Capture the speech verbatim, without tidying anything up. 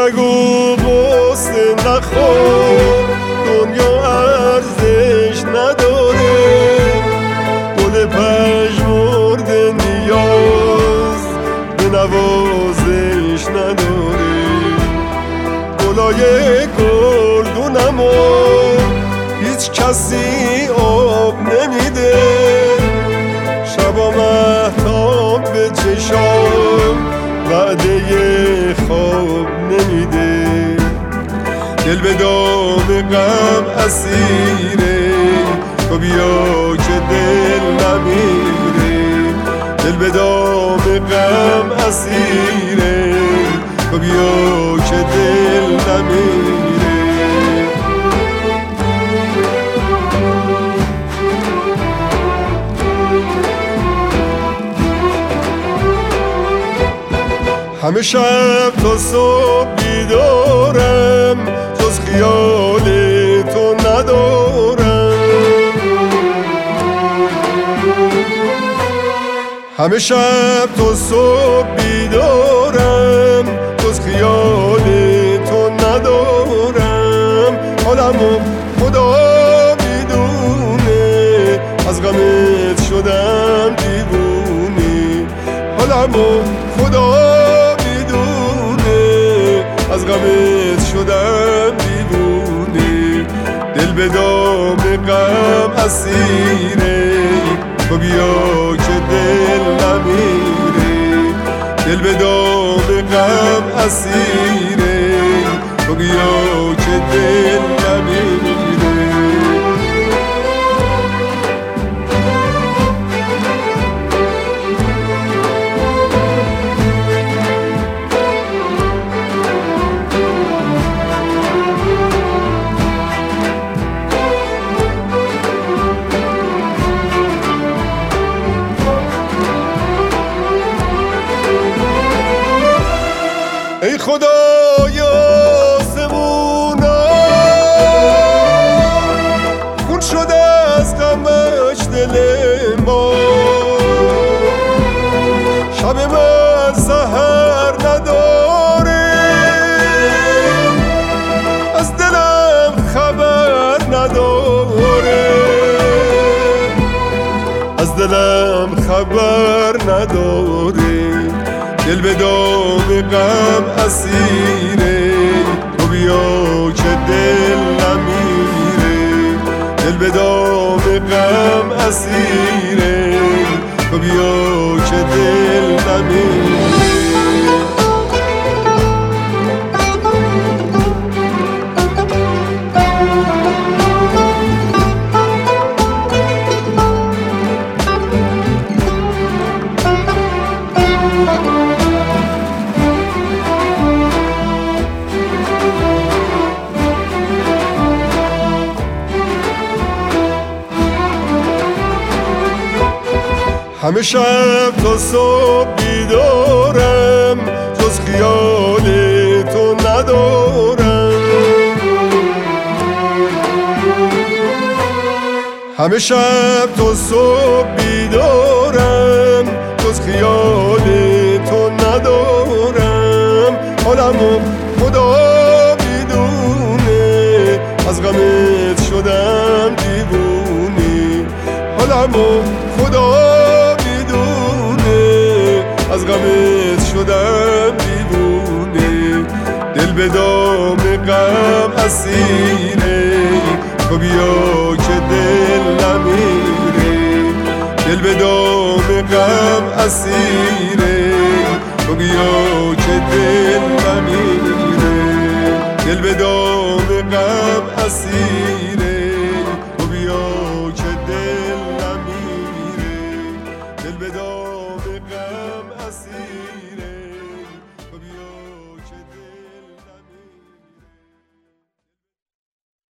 نگو قصه نخور، دنیا ارزش نداره. گل پژمرده نیاز به نوازش نداره. گلای گلدونمو هیچ کسی آب نمیده. شبا مهتاب به چشام وعده خواب نمیده. دل به دام غم اسیره، تو بیا که دل نمیره. دل به دام غم اسیره، تو بیا که دل نمیره. همه شب تا صبح بیدارم، جز خیال تو ندارم. همه شب تا صبح بیدارم، جز خیال تو ندارم. حالمو خدا میدونه، از غمت شدم دیوونه. حالمو خدا از غمت شدم دیوونه. دل به دام غم اسیره، تو بیا که دل نمیره. دل به دام غم اسیره، تو بیا که دل نمیره. ای خدای آسمونا، خون شده از غمش دل ما. شب من سحر نداره، از دلم خبر نداره. از دلم خبر نداره. دل به دام غم اسیره، تو بیا که دل نمیره. دل به دام غم اسیره، تو بیا که دل نمیره. همه شب تا صبح بیدارم، جز خیال تو ندارم. همه شب تا صبح بیدارم، جز خیال تو ندارم. حالمو خدا میدونه، از غمت شدم دیوونه. حالمو خدا از غمت شدم دیوونه. دل به دام غم اسیره، تو بیا که دل نمیره. دل به دام غم اسیره، تو بیا که دل نمیره. دل به دام غم اسیره، تو بیا که دل نمیره. دل به دام غم اسیره.